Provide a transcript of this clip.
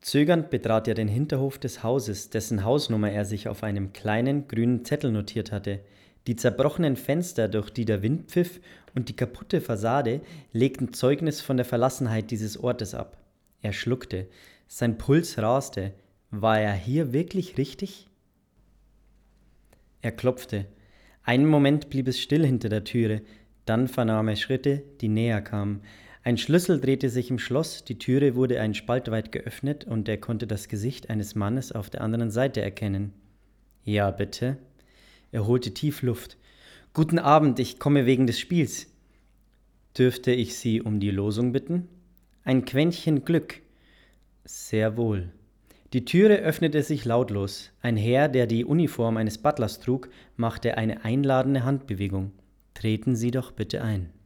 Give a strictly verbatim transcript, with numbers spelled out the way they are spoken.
Zögernd betrat er den Hinterhof des Hauses, dessen Hausnummer er sich auf einem kleinen, grünen Zettel notiert hatte. Die zerbrochenen Fenster, durch die der Wind pfiff, und die kaputte Fassade legten Zeugnis von der Verlassenheit dieses Ortes ab. Er schluckte. Sein Puls raste. War er hier wirklich richtig? Er klopfte. Einen Moment blieb es still hinter der Türe, dann vernahm er Schritte, die näher kamen. Ein Schlüssel drehte sich im Schloss, die Türe wurde einen Spalt weit geöffnet und er konnte das Gesicht eines Mannes auf der anderen Seite erkennen. »Ja, bitte?« Er holte tief Luft. »Guten Abend, ich komme wegen des Spiels.« »Dürfte ich Sie um die Losung bitten?« »Ein Quäntchen Glück.« »Sehr wohl.« Die Türe öffnete sich lautlos. Ein Herr, der die Uniform eines Butlers trug, machte eine einladende Handbewegung. »Treten Sie doch bitte ein.«